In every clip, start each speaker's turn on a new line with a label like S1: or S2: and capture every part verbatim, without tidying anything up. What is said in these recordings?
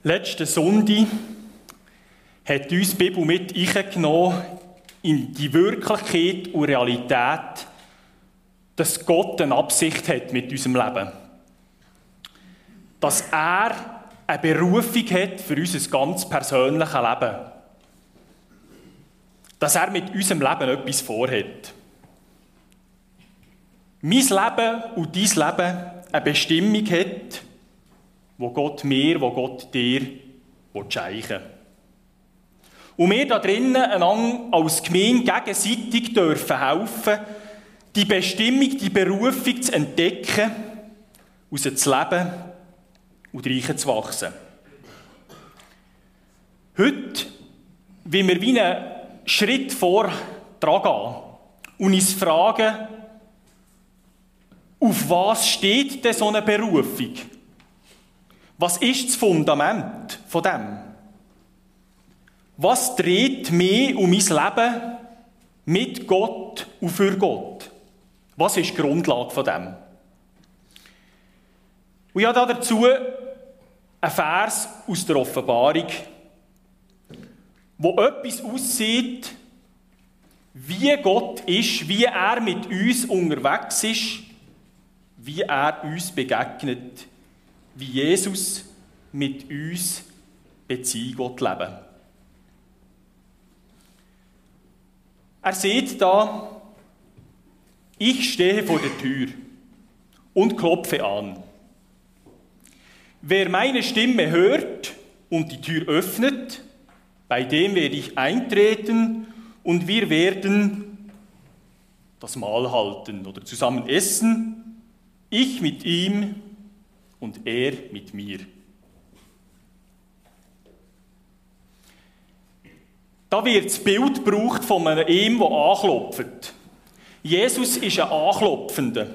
S1: Letzten Sonntag hat uns die Bibel mit reingenommen in die Wirklichkeit und Realität, dass Gott eine Absicht hat mit unserem Leben. Dass er eine Berufung hat für unser ganz persönliches Leben. Dass er mit unserem Leben etwas vorhat. Mein Leben und dein Leben eine Bestimmung hat, wo Gott mir, wo Gott dir schenken will. Und wir da drinnen einander als Gemeinde gegenseitig dürfen helfen, die Bestimmung, die Berufung zu entdecken, aus zu leben und reichen zu wachsen. Heute wollen wir wie einen Schritt vor dran gehen und uns fragen, auf was steht denn so eine Berufung? Was ist das Fundament von dem? Was dreht mich um mein Leben mit Gott und für Gott? Was ist die Grundlage von dem? Und ich habe dazu einen Vers aus der Offenbarung, wo etwas aussieht, wie Gott ist, wie er mit uns unterwegs ist, wie er uns begegnet, wie Jesus mit uns Beziehung leben will. Er sieht da, ich stehe vor der Tür und klopfe an. Wer meine Stimme hört und die Tür öffnet, bei dem werde ich eintreten und wir werden das Mahl halten oder zusammen essen, ich mit ihm und er mit mir. Da wird das Bild gebraucht von einem, der anklopft. Jesus ist ein Anklopfender.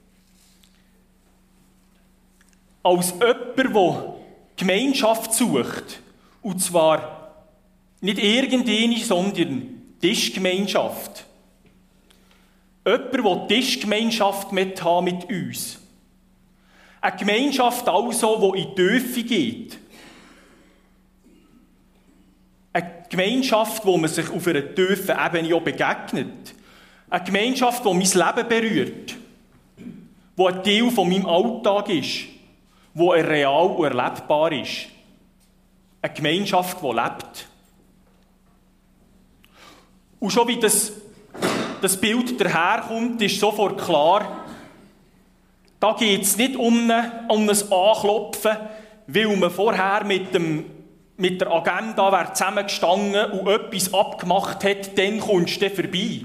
S1: Als jemand, der Gemeinschaft sucht. Und zwar nicht irgendeine, sondern Tischgemeinschaft. Jemand, der Tischgemeinschaft mit haben mit uns. Eine Gemeinschaft also, die in die Tiefe geht. Eine Gemeinschaft, wo man sich auf einer tiefen Ebene auch begegnet. Eine Gemeinschaft, die mein Leben berührt. Die ein Teil von meinem Alltag ist. Die real und erlebbar ist. Eine Gemeinschaft, die lebt. Und schon wie das, das Bild daherkommt, ist sofort klar, da geht es nicht um ein, um ein Anklopfen, weil man vorher mit, dem, mit der Agenda wäre zusammengestanden und etwas abgemacht hat, dann kommst du vorbei.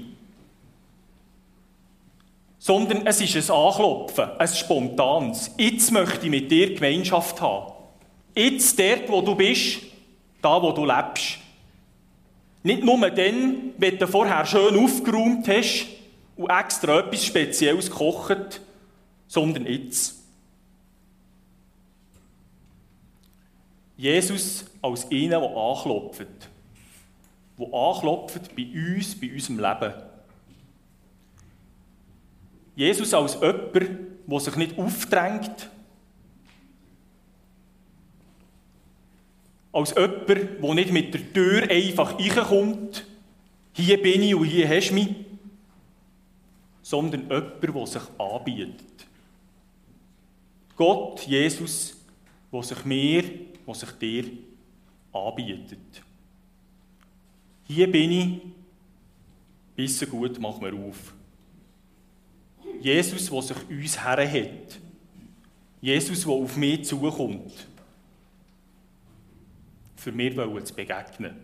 S1: Sondern es ist ein Anklopfen, ein spontanes. Jetzt möchte ich mit dir Gemeinschaft haben. Jetzt dort, wo du bist, da, wo du lebst. Nicht nur dann, wenn du vorher schön aufgeräumt hast und extra etwas Spezielles gekocht, sondern jetzt. Jesus als einer, der anklopft. Der anklopft bei uns, bei unserem Leben. Jesus als jemand, der sich nicht aufdrängt. Als jemand, der nicht mit der Tür einfach reinkommt. Hier bin ich und hier hast du mich. Sondern jemand, der sich anbietet. Gott, Jesus, der sich mir, der sich dir anbietet. Hier bin ich, bisschen gut, mach mir auf. Jesus, der sich uns herhat. Jesus, der auf mich zukommt. Für mich zu begegnen.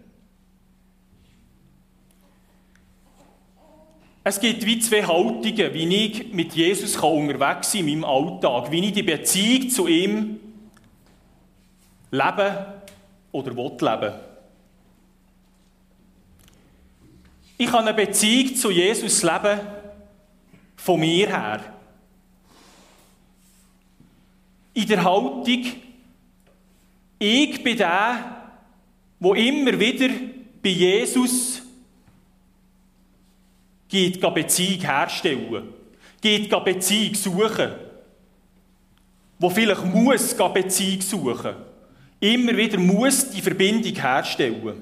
S1: Es gibt wie zwei Haltungen, wie ich mit Jesus unterwegs sein kann in meinem Alltag, wie ich die Beziehung zu ihm leben oder will leben. Ich kann eine Beziehung zu Jesus leben von mir her. In der Haltung, ich bin der, der immer wieder bei Jesus geht Beziehung herstellen, geht Beziehung suchen, wo vielleicht muss Beziehung suchen. immer wieder muss die Verbindung herstellen.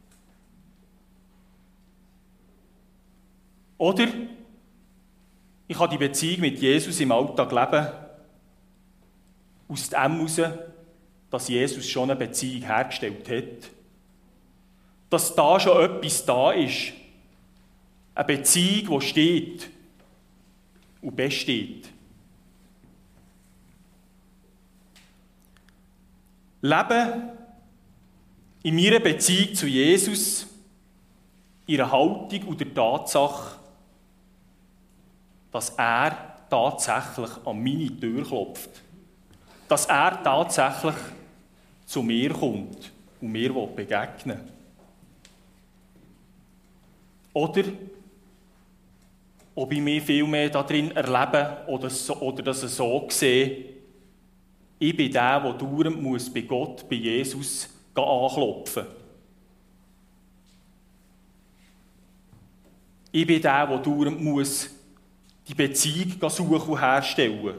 S1: Oder ich kann die Beziehung mit Jesus im Alltag leben, aus dem heraus, dass Jesus schon eine Beziehung hergestellt hat. Dass da schon etwas da ist. Eine Beziehung, die steht und besteht. Leben in meiner Beziehung zu Jesus, ihrer Haltung und der Tatsache, dass er tatsächlich an meine Tür klopft. Dass er tatsächlich zu mir kommt und mir begegnen will. Oder ob ich mich viel mehr darin erlebe oder, so, oder dass ich so sehe, ich bin der, der dauernd muss bei Gott, bei Jesus anklopfen. Ich bin der, der dauernd muss die Beziehung suchen und herstellen.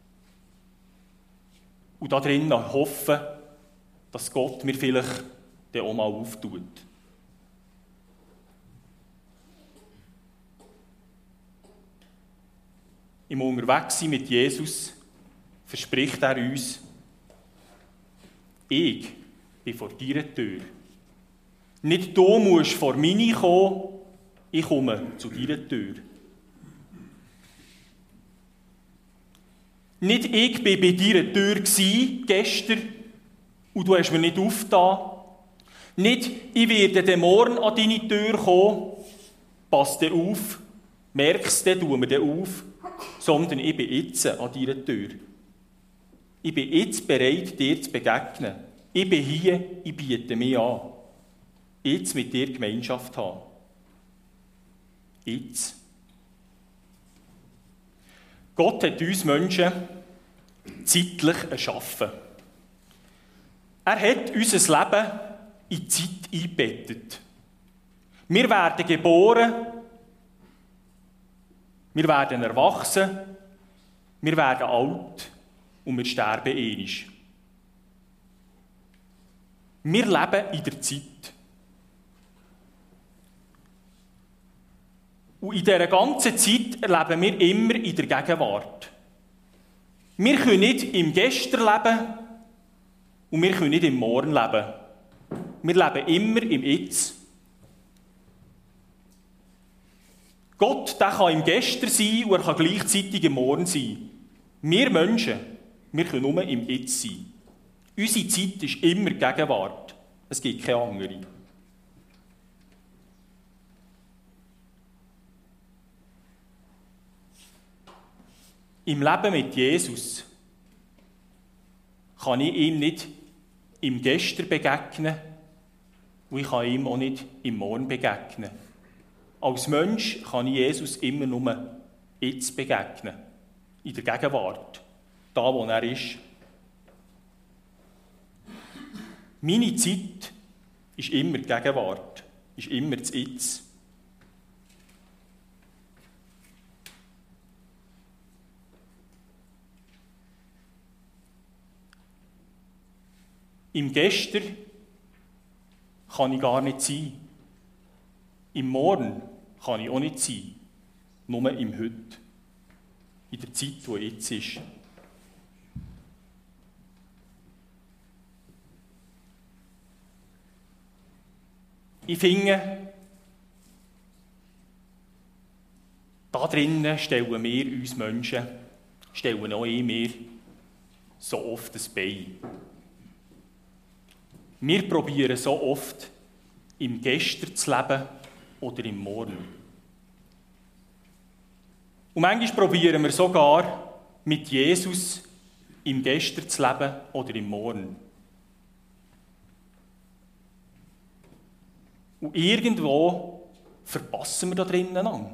S1: Und da drinnen hoffen, dass Gott mir vielleicht den auch mal auftut. Im Unterwegssein mit Jesus verspricht er uns, ich bin vor deiner Tür. Nicht du musst vor meine kommen, ich komme zu deiner Tür. Nicht ich war bei deiner Tür gsi, gestern, und du hast mir nicht aufgetan. Nicht, ich werde den morgen an deine Tür kommen, pass dir auf, merkst du, tu mir den auf, sondern ich bin jetzt an deiner Tür. Ich bin jetzt bereit, dir zu begegnen. Ich bin hier, ich biete mich an. Jetzt mit dir Gemeinschaft haben. Jetzt. Gott hat uns Menschen zeitlich erschaffen. Er hat unser Leben in die Zeit eingebettet. Wir werden geboren, wir werden erwachsen, wir werden alt und wir sterben einmal. Wir leben in der Zeit. Und in dieser ganzen Zeit leben wir immer in der Gegenwart. Wir können nicht im Gestern leben und wir können nicht im Morgen leben. Wir leben immer im Jetzt. Gott, der kann im Gestern sein und er kann gleichzeitig im Morgen sein. Wir Menschen, wir können nur im Jetzt sein. Unsere Zeit ist immer Gegenwart. Es gibt keine andere. Im Leben mit Jesus kann ich ihm nicht im Gestern begegnen und ich kann ihm auch nicht im Morgen begegnen. Als Mensch kann ich Jesus immer nur jetzt begegnen, in der Gegenwart, da wo er ist. Meine Zeit ist immer die Gegenwart, ist immer das Jetzt. Im Gestern kann ich gar nicht sein. Im Morgen kann ich auch nicht sein. Nur im Heute. In der Zeit, die jetzt ist. Ich finde, da drinnen stellen wir uns Menschen, stellen auch ich mir so oft ein Bein. Wir probieren so oft, im Gestern zu leben oder im Morgen. Und manchmal probieren wir sogar, mit Jesus im Gestern zu leben oder im Morgen. Und irgendwo verpassen wir da drinnen an.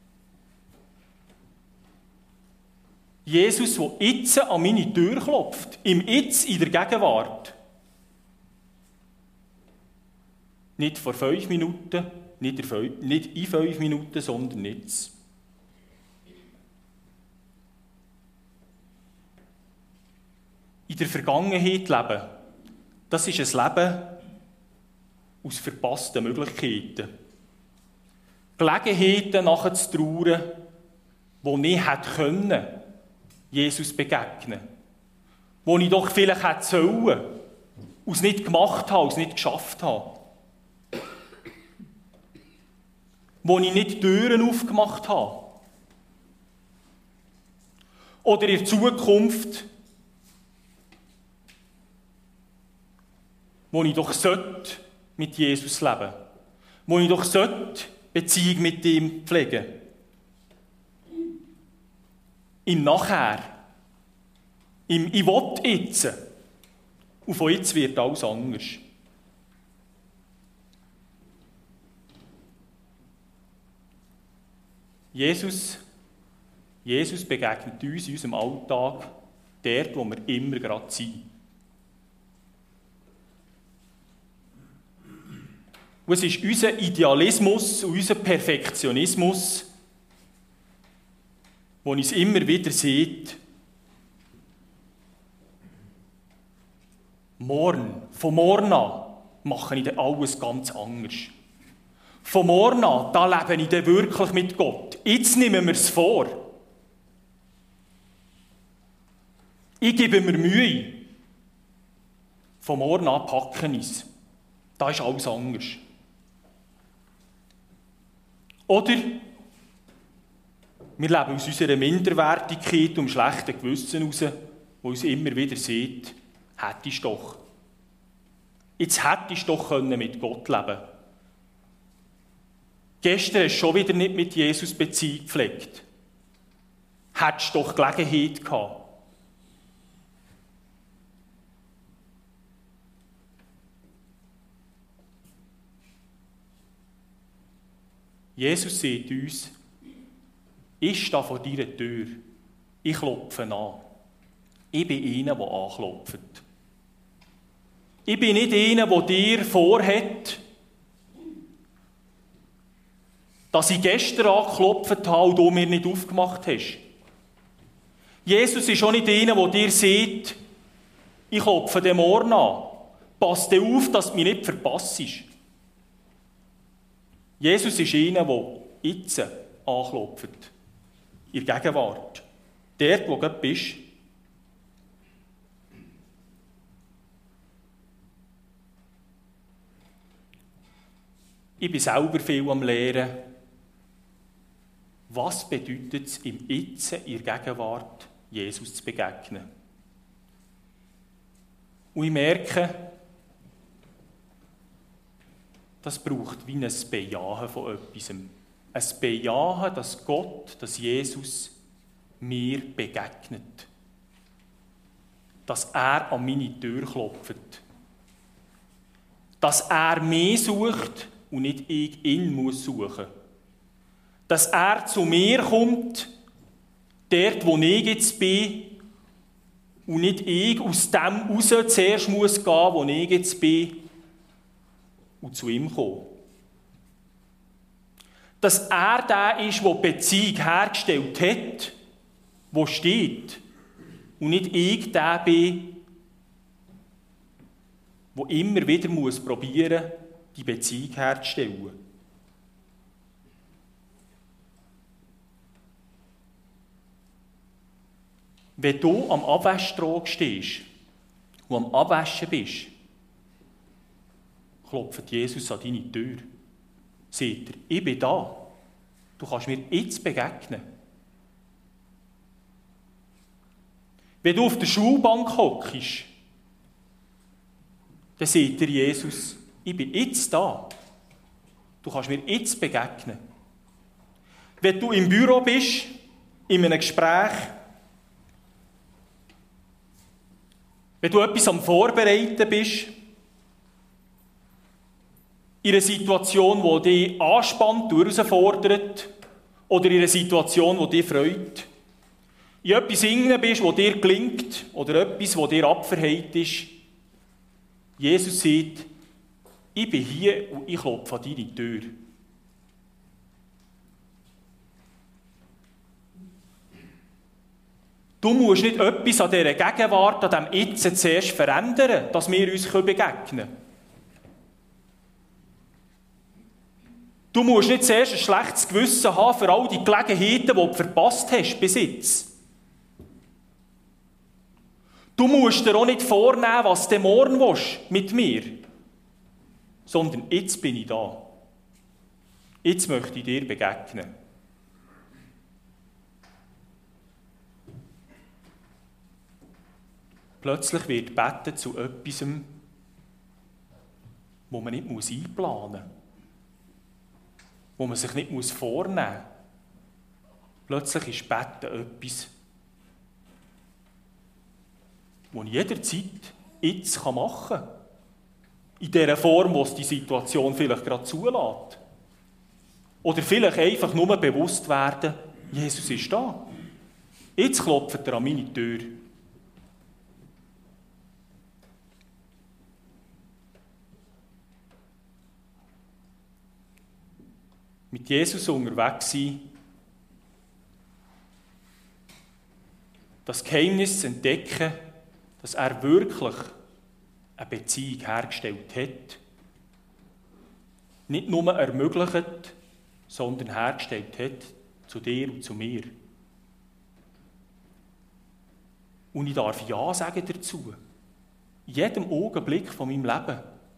S1: Jesus, der jetzt an meine Tür klopft, im Jetzt in der Gegenwart. Nicht vor fünf Minuten, nicht in fünf Minuten, sondern jetzt. In der Vergangenheit leben, das ist ein Leben aus verpassten Möglichkeiten. Gelegenheiten nachzutrauern, wo ich hätte können, Jesus begegnen. Wo ich doch vielleicht hätte sollen, aus nicht gemacht habe, aus nicht geschafft habe. Wo ich nicht Türen aufgemacht habe. Oder in Zukunft, wo ich doch sollte mit Jesus leben, wo ich doch sollte Beziehung mit ihm pflegen. Im Nachher, im Ich will jetzt, und von jetzt wird alles anders. Jesus, Jesus begegnet uns in unserem Alltag, dort, wo wir immer gerade sind. Und es ist unser Idealismus und unser Perfektionismus, wo uns immer wieder sieht, morgen, von morgen an, mache ich dann alles ganz anders. Von morgen an, da lebe ich dann wirklich mit Gott. Jetzt nehmen wir es vor. Ich gebe mir Mühe. Von morgen an packen ich es. Da ist alles anders. Oder wir leben aus unserer Minderwertigkeit und schlechten Gewissen heraus, wo uns immer wieder sieht, hättest du doch. Jetzt hättest du doch mit Gott leben können. Gestern hast du schon wieder nicht mit Jesus Beziehung gepflegt. Hättest du doch Gelegenheit gehabt. Jesus sagt uns, ich stehe vor deiner Tür, ich klopfe an. Ich bin einer, der anklopft. Ich bin nicht einer, der dir vorhat, dass ich gestern angeklopft habe und du mir nicht aufgemacht hast. Jesus ist auch nicht einer, der dir sagt, ich klopfe den morgen an. Pass dir auf, dass du mich nicht verpasst. Jesus ist einer, der jetzt anklopft. In der Gegenwart. Dort, wo du bist. Ich bin selber viel am Lehren. Was bedeutet es, im Jetzt, in der Gegenwart, Jesus zu begegnen? Und ich merke, das braucht wie ein Bejahen von etwas. Ein Bejahen, dass Gott, dass Jesus mir begegnet. Dass er an meine Tür klopft. Dass er mich sucht und nicht ich ihn muss suchen. Dass er zu mir kommt, dort, wo ich jetzt bin, und nicht ich aus dem raus zuerst muss gehen, wo ich jetzt bin, und zu ihm kommen. Dass er der ist, der die Beziehung hergestellt hat, wo steht, und nicht ich der bin, der immer wieder muss probieren, die Beziehung herzustellen. Wenn du am Abwaschtrog stehst und am Abwaschen bist, klopft Jesus an deine Tür. Sagt er, ich bin da. Du kannst mir jetzt begegnen. Wenn du auf der Schulbank hockst, dann sagt dir Jesus, ich bin jetzt da. Du kannst mir jetzt begegnen. Wenn du im Büro bist, in einem Gespräch, wenn du etwas am Vorbereiten bist, in einer Situation, die dich anspannt und herausfordert, oder in einer Situation, die dich freut, in etwas hinein bist, das dir gelingt, oder etwas, das dir abverheilt ist, Jesus sagt, ich bin hier und ich klopfe an deine Tür. Du musst nicht etwas an dieser Gegenwart, an diesem Jetzt zuerst verändern, dass wir uns begegnen können. Du musst nicht zuerst ein schlechtes Gewissen haben für all die Gelegenheiten, die du verpasst hast bis jetzt. Du musst dir auch nicht vornehmen, was du morgen willst mit mir. Sondern jetzt bin ich da. Jetzt möchte ich dir begegnen. Plötzlich wird Beten zu etwas, wo man nicht einplanen muss. Wo man sich nicht vornehmen muss. Plötzlich ist Beten etwas, das ich jederzeit jetzt machen kann. In dieser Form, wo es die Situation vielleicht gerade zulässt. Oder vielleicht einfach nur bewusst werden, Jesus ist da. Jetzt klopft er an meine Tür. Mit Jesus unterwegs sein, das Geheimnis zu entdecken, dass er wirklich eine Beziehung hergestellt hat. Nicht nur ermöglicht, sondern hergestellt hat zu dir und zu mir. Und ich darf Ja sagen dazu. In jedem Augenblick von meinem Leben.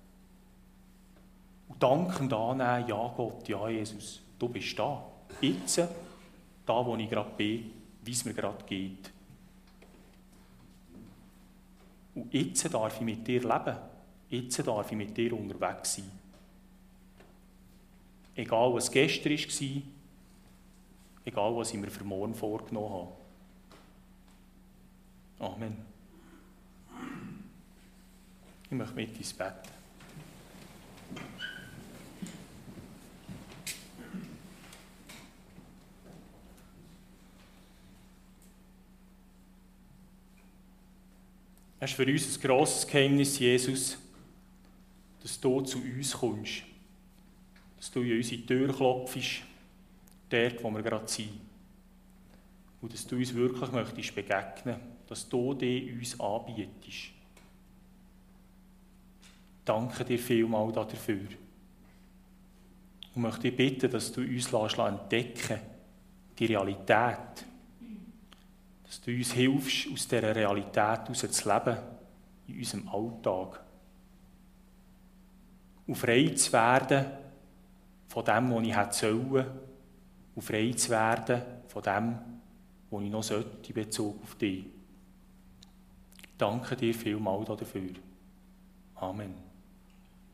S1: Und dankend annehmen, ja Gott, ja Jesus, du bist da. Jetzt, da wo ich gerade bin, wie es mir gerade geht. Und jetzt darf ich mit dir leben. Jetzt darf ich mit dir unterwegs sein. Egal, was gestern war, egal, was ich mir für morgen vorgenommen habe. Amen. Ich möchte mit ins Bett. Es ist für uns ein grosses Geheimnis, Jesus, dass du zu uns kommst. Dass du in unsere Tür klopfst, dort, wo wir gerade sind. Und dass du uns wirklich möchtest begegnen, dass du dich uns anbietest. Danke dir vielmals dafür. Und möchte dich bitten, dass du uns entdecken lässt, die Realität. Dass du uns hilfst, aus dieser Realität heraus zu leben, in unserem Alltag. Und frei zu werden von dem, was ich hätte sollen, und frei zu werden von dem, was ich noch sollte in Bezug auf dich. Danke dir vielmals dafür. Amen.